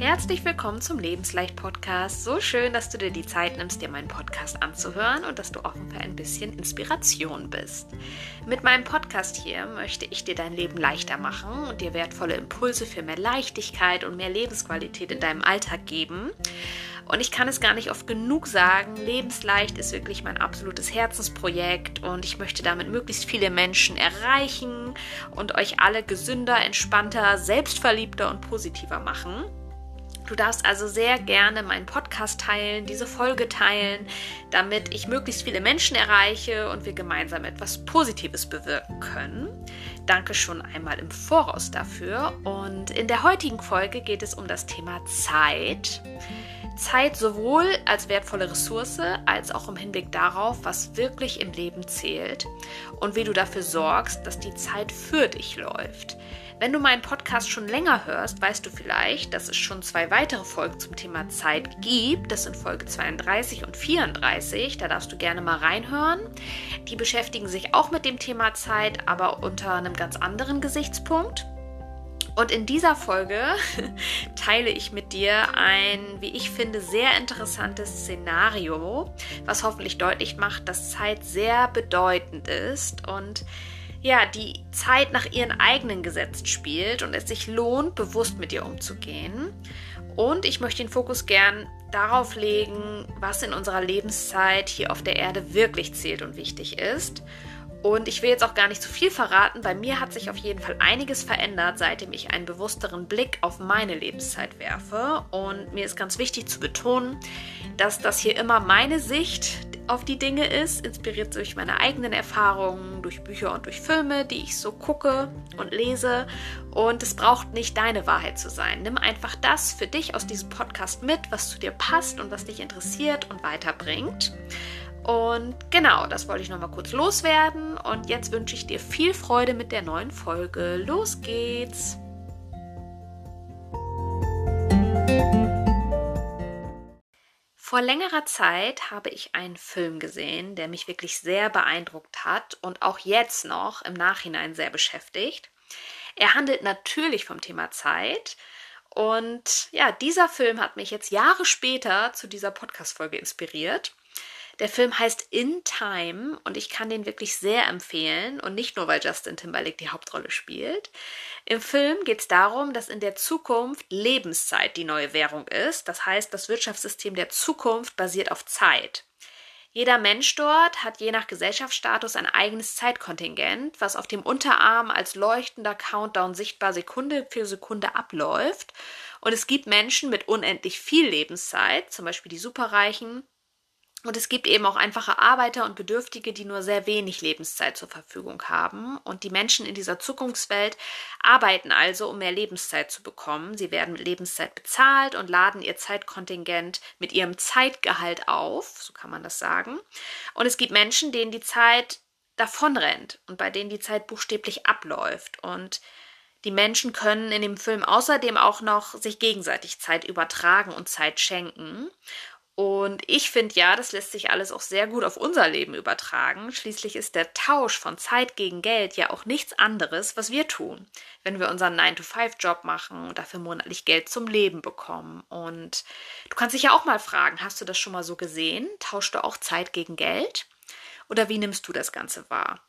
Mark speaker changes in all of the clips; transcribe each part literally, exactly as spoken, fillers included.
Speaker 1: Herzlich willkommen zum Lebensleicht-Podcast. So schön, dass du dir die Zeit nimmst, dir meinen Podcast anzuhören und dass du offen für ein bisschen Inspiration bist. Mit meinem Podcast hier möchte ich dir dein Leben leichter machen und dir wertvolle Impulse für mehr Leichtigkeit und mehr Lebensqualität in deinem Alltag geben. Und ich kann es gar nicht oft genug sagen, Lebensleicht ist wirklich mein absolutes Herzensprojekt und ich möchte damit möglichst viele Menschen erreichen und euch alle gesünder, entspannter, selbstverliebter und positiver machen. Du darfst also sehr gerne meinen Podcast teilen, diese Folge teilen, damit ich möglichst viele Menschen erreiche und wir gemeinsam etwas Positives bewirken können. Danke schon einmal im Voraus dafür. Und in der heutigen Folge geht es um das Thema Zeit. Zeit sowohl als wertvolle Ressource, als auch im Hinblick darauf, was wirklich im Leben zählt und wie du dafür sorgst, dass die Zeit für dich läuft. Wenn du meinen Podcast schon länger hörst, weißt du vielleicht, dass es schon zwei weitere Folgen zum Thema Zeit gibt. Das sind Folge zweiunddreißig und vierunddreißig. Da darfst du gerne mal reinhören. Die beschäftigen sich auch mit dem Thema Zeit, aber unter einem ganz anderen Gesichtspunkt. Und in dieser Folge teile ich mit dir ein, wie ich finde, sehr interessantes Szenario, was hoffentlich deutlich macht, dass Zeit sehr bedeutend ist und ja, die Zeit nach ihren eigenen Gesetzen spielt und es sich lohnt, bewusst mit ihr umzugehen. Und ich möchte den Fokus gern darauf legen, was in unserer Lebenszeit hier auf der Erde wirklich zählt und wichtig ist. Und ich will jetzt auch gar nicht zu viel verraten, bei mir hat sich auf jeden Fall einiges verändert, seitdem ich einen bewussteren Blick auf meine Lebenszeit werfe. Und mir ist ganz wichtig zu betonen, dass das hier immer meine Sicht auf die Dinge ist, inspiriert durch meine eigenen Erfahrungen, durch Bücher und durch Filme, die ich so gucke und lese. Und es braucht nicht deine Wahrheit zu sein. Nimm einfach das für dich aus diesem Podcast mit, was zu dir passt und was dich interessiert und weiterbringt. Und genau, das wollte ich nochmal kurz loswerden. Und jetzt wünsche ich dir viel Freude mit der neuen Folge. Los geht's! Vor längerer Zeit habe ich einen Film gesehen, der mich wirklich sehr beeindruckt hat und auch jetzt noch im Nachhinein sehr beschäftigt. Er handelt natürlich vom Thema Zeit und ja, dieser Film hat mich jetzt Jahre später zu dieser Podcast-Folge inspiriert. Der Film heißt In Time und ich kann den wirklich sehr empfehlen und nicht nur, weil Justin Timberlake die Hauptrolle spielt. Im Film geht es darum, dass in der Zukunft Lebenszeit die neue Währung ist. Das heißt, das Wirtschaftssystem der Zukunft basiert auf Zeit. Jeder Mensch dort hat je nach Gesellschaftsstatus ein eigenes Zeitkontingent, was auf dem Unterarm als leuchtender Countdown sichtbar Sekunde für Sekunde abläuft. Und es gibt Menschen mit unendlich viel Lebenszeit, zum Beispiel die Superreichen. Und es gibt eben auch einfache Arbeiter und Bedürftige, die nur sehr wenig Lebenszeit zur Verfügung haben. Und die Menschen in dieser Zukunftswelt arbeiten also, um mehr Lebenszeit zu bekommen. Sie werden mit Lebenszeit bezahlt und laden ihr Zeitkontingent mit ihrem Zeitgehalt auf, so kann man das sagen. Und es gibt Menschen, denen die Zeit davonrennt und bei denen die Zeit buchstäblich abläuft. Und die Menschen können in dem Film außerdem auch noch sich gegenseitig Zeit übertragen und Zeit schenken. Und ich finde ja, das lässt sich alles auch sehr gut auf unser Leben übertragen. Schließlich ist der Tausch von Zeit gegen Geld ja auch nichts anderes, was wir tun, wenn wir unseren nine to five Job machen und dafür monatlich Geld zum Leben bekommen. Und du kannst dich ja auch mal fragen, hast du das schon mal so gesehen? Tauschst du auch Zeit gegen Geld? Oder wie nimmst du das Ganze wahr?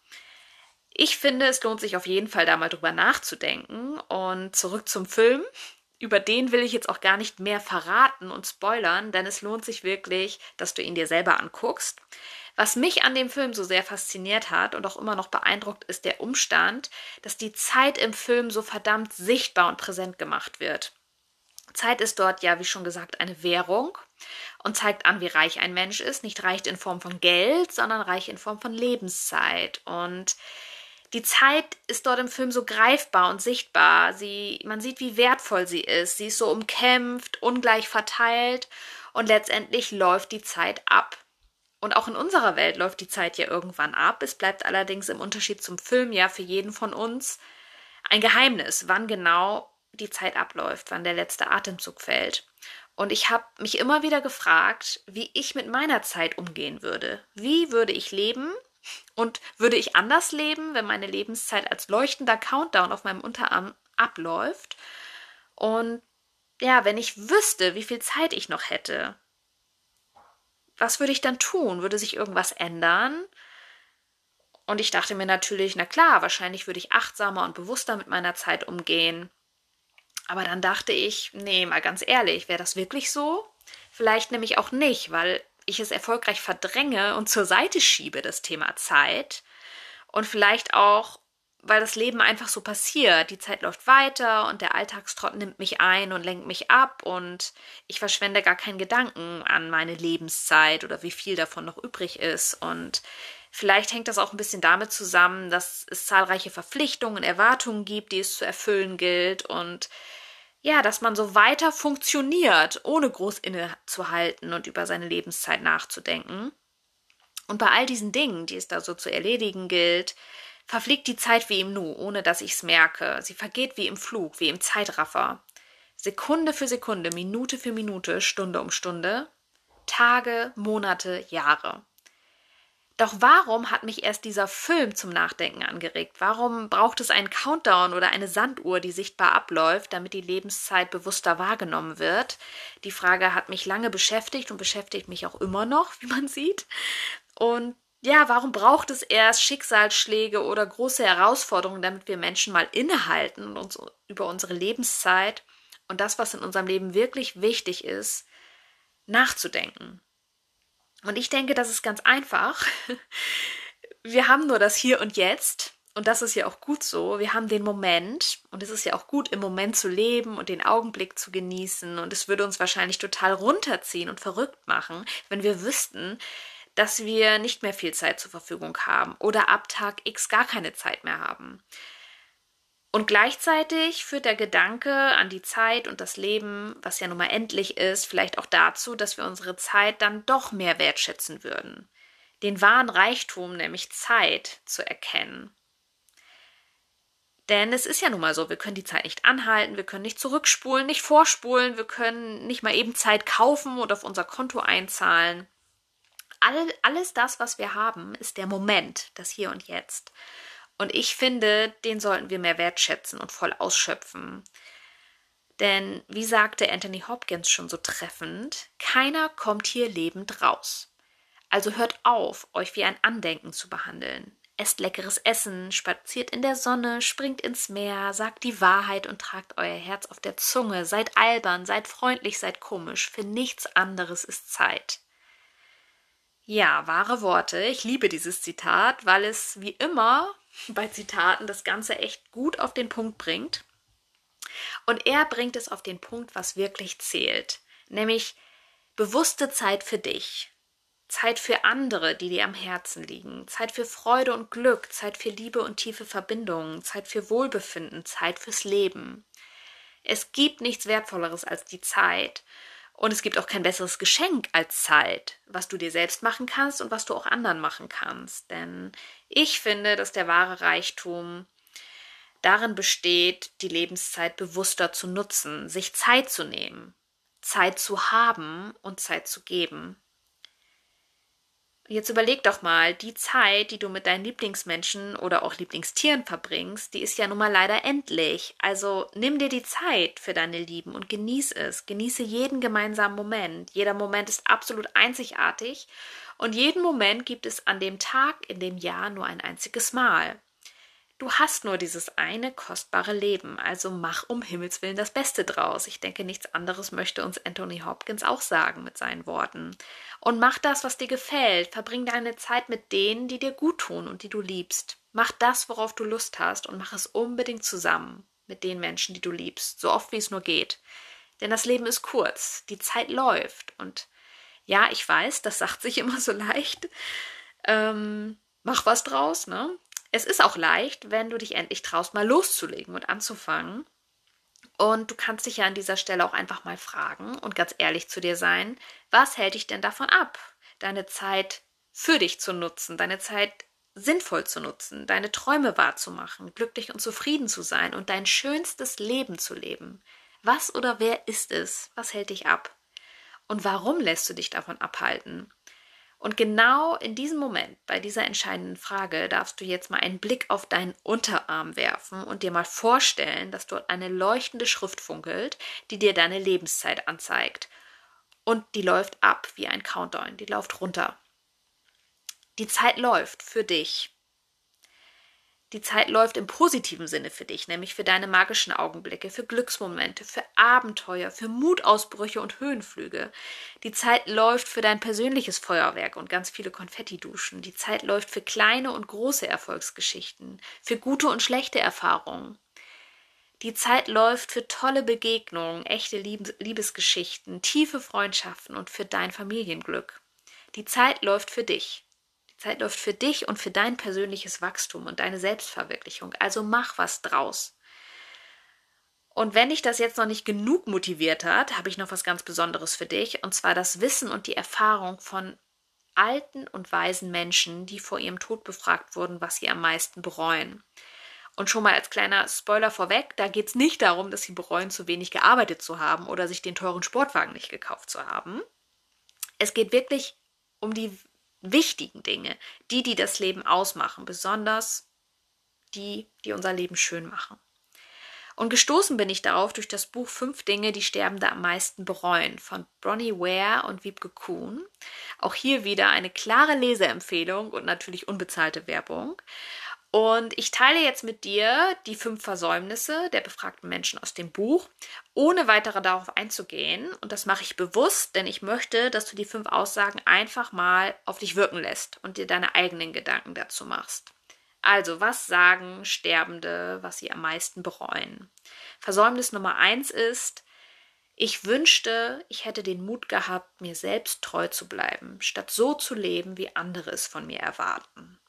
Speaker 1: Ich finde, es lohnt sich auf jeden Fall, da mal drüber nachzudenken. Und zurück zum Film. Über den will ich jetzt auch gar nicht mehr verraten und spoilern, denn es lohnt sich wirklich, dass du ihn dir selber anguckst. Was mich an dem Film so sehr fasziniert hat und auch immer noch beeindruckt, ist der Umstand, dass die Zeit im Film so verdammt sichtbar und präsent gemacht wird. Zeit ist dort ja, wie schon gesagt, eine Währung und zeigt an, wie reich ein Mensch ist. Nicht reich in Form von Geld, sondern reich in Form von Lebenszeit. Und die Zeit ist dort im Film so greifbar und sichtbar. Sie, man sieht, wie wertvoll sie ist. Sie ist so umkämpft, ungleich verteilt und letztendlich läuft die Zeit ab. Und auch in unserer Welt läuft die Zeit ja irgendwann ab. Es bleibt allerdings im Unterschied zum Film ja für jeden von uns ein Geheimnis, wann genau die Zeit abläuft, wann der letzte Atemzug fällt. Und ich habe mich immer wieder gefragt, wie ich mit meiner Zeit umgehen würde. Wie würde ich leben? Und würde ich anders leben, wenn meine Lebenszeit als leuchtender Countdown auf meinem Unterarm abläuft? Und ja, wenn ich wüsste, wie viel Zeit ich noch hätte, was würde ich dann tun? Würde sich irgendwas ändern? Und ich dachte mir natürlich, na klar, wahrscheinlich würde ich achtsamer und bewusster mit meiner Zeit umgehen. Aber dann dachte ich, nee, mal ganz ehrlich, wäre das wirklich so? Vielleicht nämlich auch nicht, weil ich es erfolgreich verdränge und zur Seite schiebe, das Thema Zeit. Und vielleicht auch, weil das Leben einfach so passiert. Die Zeit läuft weiter und der Alltagstrott nimmt mich ein und lenkt mich ab und ich verschwende gar keinen Gedanken an meine Lebenszeit oder wie viel davon noch übrig ist. Und vielleicht hängt das auch ein bisschen damit zusammen, dass es zahlreiche Verpflichtungen, Erwartungen gibt, die es zu erfüllen gilt und ja, dass man so weiter funktioniert, ohne groß innezuhalten und über seine Lebenszeit nachzudenken. Und bei all diesen Dingen, die es da so zu erledigen gilt, verfliegt die Zeit wie im Nu, ohne dass ich's merke. Sie vergeht wie im Flug, wie im Zeitraffer. Sekunde für Sekunde, Minute für Minute, Stunde um Stunde, Tage, Monate, Jahre. Doch warum hat mich erst dieser Film zum Nachdenken angeregt? Warum braucht es einen Countdown oder eine Sanduhr, die sichtbar abläuft, damit die Lebenszeit bewusster wahrgenommen wird? Die Frage hat mich lange beschäftigt und beschäftigt mich auch immer noch, wie man sieht. Und ja, warum braucht es erst Schicksalsschläge oder große Herausforderungen, damit wir Menschen mal innehalten und uns über unsere Lebenszeit und das, was in unserem Leben wirklich wichtig ist, nachzudenken? Und ich denke, das ist ganz einfach. Wir haben nur das Hier und Jetzt und das ist ja auch gut so. Wir haben den Moment und es ist ja auch gut, im Moment zu leben und den Augenblick zu genießen und es würde uns wahrscheinlich total runterziehen und verrückt machen, wenn wir wüssten, dass wir nicht mehr viel Zeit zur Verfügung haben oder ab Tag X gar keine Zeit mehr haben. Und gleichzeitig führt der Gedanke an die Zeit und das Leben, was ja nun mal endlich ist, vielleicht auch dazu, dass wir unsere Zeit dann doch mehr wertschätzen würden. Den wahren Reichtum, nämlich Zeit, zu erkennen. Denn es ist ja nun mal so, wir können die Zeit nicht anhalten, wir können nicht zurückspulen, nicht vorspulen, wir können nicht mal eben Zeit kaufen und auf unser Konto einzahlen. All, alles das, was wir haben, ist der Moment, das Hier und Jetzt. Und ich finde, den sollten wir mehr wertschätzen und voll ausschöpfen. Denn, wie sagte Anthony Hopkins schon so treffend, keiner kommt hier lebend raus. Also hört auf, euch wie ein Andenken zu behandeln. Esst leckeres Essen, spaziert in der Sonne, springt ins Meer, sagt die Wahrheit und tragt euer Herz auf der Zunge. Seid albern, seid freundlich, seid komisch. Für nichts anderes ist Zeit. Ja, wahre Worte. Ich liebe dieses Zitat, weil es wie immer bei Zitaten das Ganze echt gut auf den Punkt bringt. Und er bringt es auf den Punkt, was wirklich zählt. Nämlich bewusste Zeit für dich. Zeit für andere, die dir am Herzen liegen. Zeit für Freude und Glück. Zeit für Liebe und tiefe Verbindungen. Zeit für Wohlbefinden. Zeit fürs Leben. Es gibt nichts Wertvolleres als die Zeit. Und es gibt auch kein besseres Geschenk als Zeit, was du dir selbst machen kannst und was du auch anderen machen kannst. Denn ich finde, dass der wahre Reichtum darin besteht, die Lebenszeit bewusster zu nutzen, sich Zeit zu nehmen, Zeit zu haben und Zeit zu geben. Jetzt überleg doch mal, die Zeit, die du mit deinen Lieblingsmenschen oder auch Lieblingstieren verbringst, die ist ja nun mal leider endlich. Also nimm dir die Zeit für deine Lieben und genieß es. Genieße jeden gemeinsamen Moment. Jeder Moment ist absolut einzigartig und jeden Moment gibt es an dem Tag, in dem Jahr nur ein einziges Mal. Du hast nur dieses eine kostbare Leben, also mach um Himmels Willen das Beste draus. Ich denke, nichts anderes möchte uns Anthony Hopkins auch sagen mit seinen Worten. Und mach das, was dir gefällt. Verbring deine Zeit mit denen, die dir gut tun und die du liebst. Mach das, worauf du Lust hast und mach es unbedingt zusammen mit den Menschen, die du liebst, so oft wie es nur geht. Denn das Leben ist kurz, die Zeit läuft. Und ja, ich weiß, das sagt sich immer so leicht. Ähm, mach was draus, ne? Es ist auch leicht, wenn du dich endlich traust, mal loszulegen und anzufangen. Und du kannst dich ja an dieser Stelle auch einfach mal fragen und ganz ehrlich zu dir sein, was hält dich denn davon ab, deine Zeit für dich zu nutzen, deine Zeit sinnvoll zu nutzen, deine Träume wahrzumachen, glücklich und zufrieden zu sein und dein schönstes Leben zu leben? Was oder wer ist es? Was hält dich ab? Und warum lässt du dich davon abhalten? Und genau in diesem Moment, bei dieser entscheidenden Frage, darfst du jetzt mal einen Blick auf deinen Unterarm werfen und dir mal vorstellen, dass dort eine leuchtende Schrift funkelt, die dir deine Lebenszeit anzeigt. Und die läuft ab wie ein Countdown, die läuft runter. Die Zeit läuft für dich. Die Zeit läuft im positiven Sinne für dich, nämlich für deine magischen Augenblicke, für Glücksmomente, für Abenteuer, für Mutausbrüche und Höhenflüge. Die Zeit läuft für dein persönliches Feuerwerk und ganz viele Konfettiduschen. Die Zeit läuft für kleine und große Erfolgsgeschichten, für gute und schlechte Erfahrungen. Die Zeit läuft für tolle Begegnungen, echte Liebesgeschichten, tiefe Freundschaften und für dein Familienglück. Die Zeit läuft für dich. Die Zeit läuft für dich und für dein persönliches Wachstum und deine Selbstverwirklichung. Also mach was draus. Und wenn dich das jetzt noch nicht genug motiviert hat, habe ich noch was ganz Besonderes für dich. Und zwar das Wissen und die Erfahrung von alten und weisen Menschen, die vor ihrem Tod befragt wurden, was sie am meisten bereuen. Und schon mal als kleiner Spoiler vorweg, da geht es nicht darum, dass sie bereuen, zu wenig gearbeitet zu haben oder sich den teuren Sportwagen nicht gekauft zu haben. Es geht wirklich um die wichtigen Dinge, die, die das Leben ausmachen, besonders die, die unser Leben schön machen. Und gestoßen bin ich darauf durch das Buch Fünf Dinge, die Sterbende am meisten bereuen von Bronnie Ware und Wiebke Kuhn. Auch hier wieder eine klare Leseempfehlung und natürlich unbezahlte Werbung. Und ich teile jetzt mit dir die fünf Versäumnisse der befragten Menschen aus dem Buch, ohne weiter darauf einzugehen. Und das mache ich bewusst, denn ich möchte, dass du die fünf Aussagen einfach mal auf dich wirken lässt und dir deine eigenen Gedanken dazu machst. Also, was sagen Sterbende, was sie am meisten bereuen? Versäumnis Nummer eins ist: Ich wünschte, ich hätte den Mut gehabt, mir selbst treu zu bleiben, statt so zu leben, wie andere es von mir erwarten.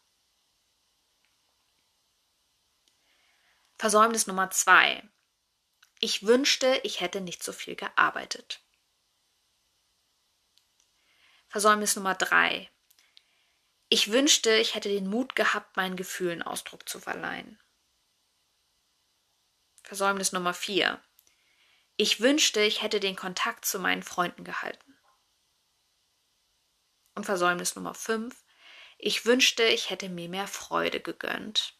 Speaker 1: Versäumnis Nummer zwei. Ich wünschte, ich hätte nicht so viel gearbeitet. Versäumnis Nummer drei. Ich wünschte, ich hätte den Mut gehabt, meinen Gefühlen Ausdruck zu verleihen. Versäumnis Nummer vier. Ich wünschte, ich hätte den Kontakt zu meinen Freunden gehalten. Und Versäumnis Nummer fünf. Ich wünschte, ich hätte mir mehr Freude gegönnt.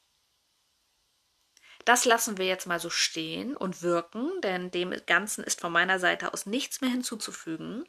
Speaker 1: Das lassen wir jetzt mal so stehen und wirken, denn dem Ganzen ist von meiner Seite aus nichts mehr hinzuzufügen.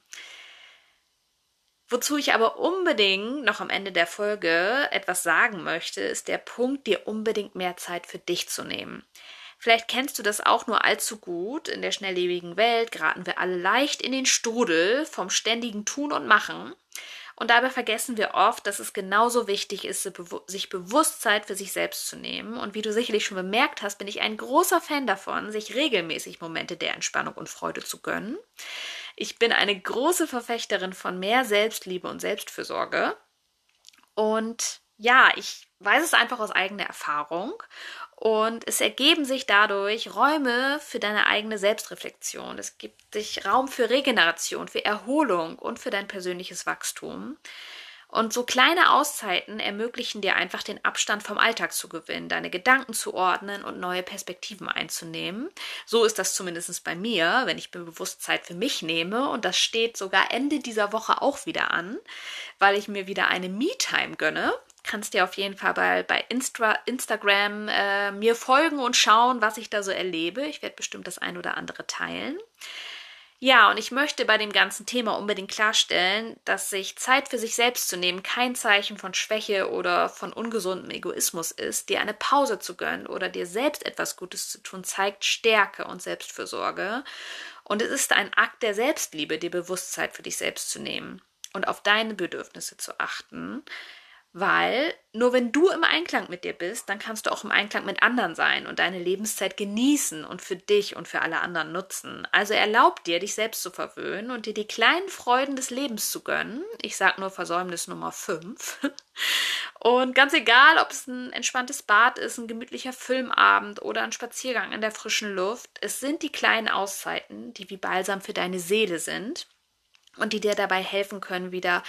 Speaker 1: Wozu ich aber unbedingt noch am Ende der Folge etwas sagen möchte, ist der Punkt, dir unbedingt mehr Zeit für dich zu nehmen. Vielleicht kennst du das auch nur allzu gut. In der schnelllebigen Welt geraten wir alle leicht in den Strudel vom ständigen Tun und Machen. Und dabei vergessen wir oft, dass es genauso wichtig ist, sich bewusst Zeit für sich selbst zu nehmen. Und wie du sicherlich schon bemerkt hast, bin ich ein großer Fan davon, sich regelmäßig Momente der Entspannung und Freude zu gönnen. Ich bin eine große Verfechterin von mehr Selbstliebe und Selbstfürsorge. Und ja, ich weiß es einfach aus eigener Erfahrung. Und es ergeben sich dadurch Räume für deine eigene Selbstreflexion. Es gibt sich Raum für Regeneration, für Erholung und für dein persönliches Wachstum. Und so kleine Auszeiten ermöglichen dir einfach den Abstand vom Alltag zu gewinnen, deine Gedanken zu ordnen und neue Perspektiven einzunehmen. So ist das zumindest bei mir, wenn ich mir bewusst Zeit für mich nehme. Und das steht sogar Ende dieser Woche auch wieder an, weil ich mir wieder eine Me-Time gönne. Kannst dir auf jeden Fall bei, bei Insta, Instagram äh, mir folgen und schauen, was ich da so erlebe. Ich werde bestimmt das ein oder andere teilen. Ja, und ich möchte bei dem ganzen Thema unbedingt klarstellen, dass sich Zeit für sich selbst zu nehmen kein Zeichen von Schwäche oder von ungesundem Egoismus ist. Dir eine Pause zu gönnen oder dir selbst etwas Gutes zu tun, zeigt Stärke und Selbstfürsorge. Und es ist ein Akt der Selbstliebe, dir bewusst Zeit für dich selbst zu nehmen und auf deine Bedürfnisse zu achten. Weil nur wenn du im Einklang mit dir bist, dann kannst du auch im Einklang mit anderen sein und deine Lebenszeit genießen und für dich und für alle anderen nutzen. Also erlaub dir, dich selbst zu verwöhnen und dir die kleinen Freuden des Lebens zu gönnen. Ich sage nur Versäumnis Nummer fünf. Und ganz egal, ob es ein entspanntes Bad ist, ein gemütlicher Filmabend oder ein Spaziergang in der frischen Luft, es sind die kleinen Auszeiten, die wie Balsam für deine Seele sind und die dir dabei helfen können, wieder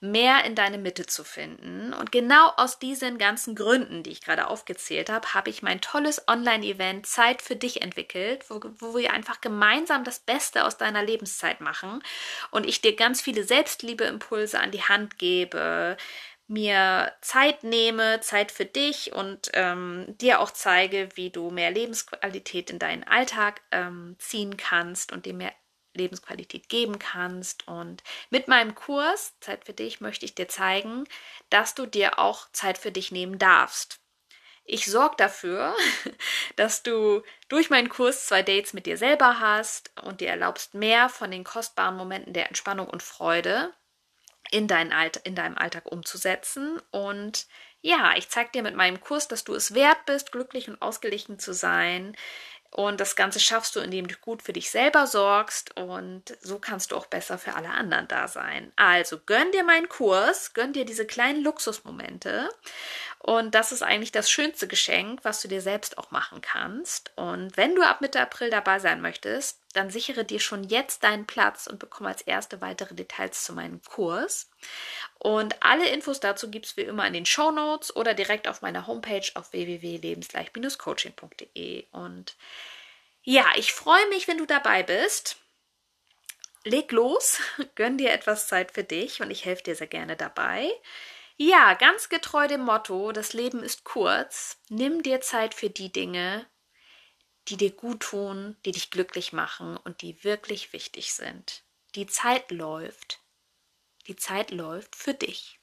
Speaker 1: mehr in deine Mitte zu finden. Und genau aus diesen ganzen Gründen, die ich gerade aufgezählt habe, habe ich mein tolles Online-Event Zeit für dich entwickelt, wo, wo wir einfach gemeinsam das Beste aus deiner Lebenszeit machen und ich dir ganz viele Selbstliebe-Impulse an die Hand gebe, mir Zeit nehme, Zeit für dich und ähm, dir auch zeige, wie du mehr Lebensqualität in deinen Alltag ähm, ziehen kannst und dir mehr Lebensqualität geben kannst. Und mit meinem Kurs Zeit für dich möchte ich dir zeigen, dass du dir auch Zeit für dich nehmen darfst. Ich sorge dafür, dass du durch meinen Kurs zwei Dates mit dir selber hast und dir erlaubst, mehr von den kostbaren Momenten der Entspannung und Freude in, dein Alt- in deinem Alltag umzusetzen. Und ja, ich zeige dir mit meinem Kurs, dass du es wert bist, glücklich und ausgeglichen zu sein. Und das Ganze schaffst du, indem du gut für dich selber sorgst und so kannst du auch besser für alle anderen da sein. Also gönn dir meinen Kurs, gönn dir diese kleinen Luxusmomente und das ist eigentlich das schönste Geschenk, was du dir selbst auch machen kannst. Und wenn du ab Mitte April dabei sein möchtest, dann sichere dir schon jetzt deinen Platz und bekomme als erste weitere Details zu meinem Kurs. Und alle Infos dazu gibt es wie immer in den Shownotes oder direkt auf meiner Homepage auf w w w punkt lebensleicht Bindestrich coaching punkt d e. Und ja, ich freue mich, wenn du dabei bist. Leg los, gönn dir etwas Zeit für dich und ich helfe dir sehr gerne dabei. Ja, ganz getreu dem Motto, das Leben ist kurz. Nimm dir Zeit für die Dinge, die dir gut tun, die dich glücklich machen und die wirklich wichtig sind. Die Zeit läuft. Die Zeit läuft für dich.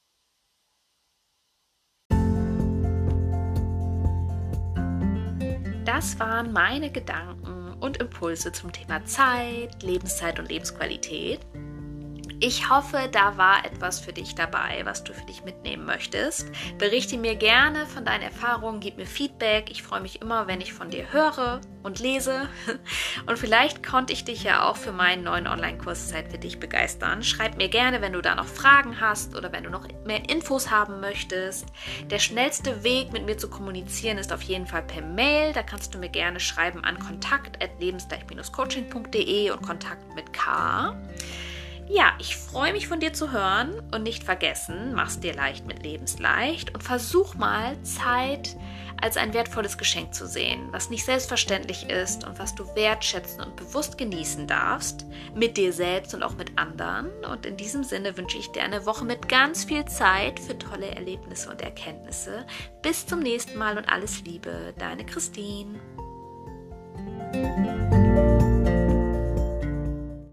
Speaker 1: Das waren meine Gedanken und Impulse zum Thema Zeit, Lebenszeit und Lebensqualität. Ich hoffe, da war etwas für dich dabei, was du für dich mitnehmen möchtest. Berichte mir gerne von deinen Erfahrungen, gib mir Feedback. Ich freue mich immer, wenn ich von dir höre und lese. Und vielleicht konnte ich dich ja auch für meinen neuen Online-Kurs Zeit für dich begeistern. Schreib mir gerne, wenn du da noch Fragen hast oder wenn du noch mehr Infos haben möchtest. Der schnellste Weg, mit mir zu kommunizieren, ist auf jeden Fall per Mail. Da kannst du mir gerne schreiben an kontakt at lebensleicht Bindestrich coaching punkt d e und Kontakt mit K. Ja, ich freue mich von dir zu hören und nicht vergessen, mach's dir leicht mit Lebensleicht und versuch mal Zeit als ein wertvolles Geschenk zu sehen, was nicht selbstverständlich ist und was du wertschätzen und bewusst genießen darfst, mit dir selbst und auch mit anderen. Und in diesem Sinne wünsche ich dir eine Woche mit ganz viel Zeit für tolle Erlebnisse und Erkenntnisse. Bis zum nächsten Mal und alles Liebe, deine Christine.